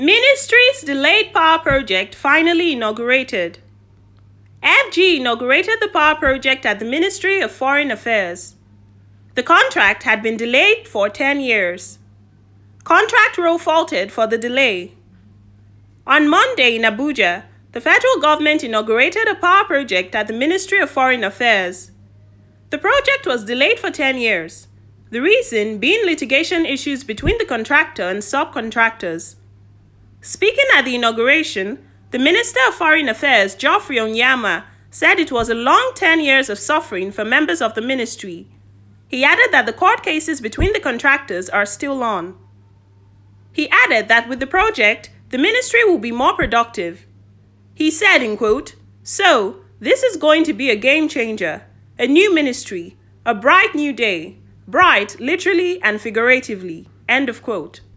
Ministry's delayed power project finally inaugurated. FG inaugurated the power project at the Ministry of Foreign Affairs. The contract had been delayed for 10 years. Contract row faulted for the delay. On Monday in Abuja, the federal government inaugurated a power project at the Ministry of Foreign Affairs. The project was delayed for 10 years, the reason being litigation issues between the contractor and subcontractors. Speaking at the inauguration, the Minister of Foreign Affairs, Geoffrey Onyeama, said it was a long 10 years of suffering for members of the ministry. He added that the court cases between the contractors are still on. He added that with the project, the ministry will be more productive. He said, in quote, "So, this is going to be a game changer, a new ministry, a bright new day, bright literally and figuratively," end of quote.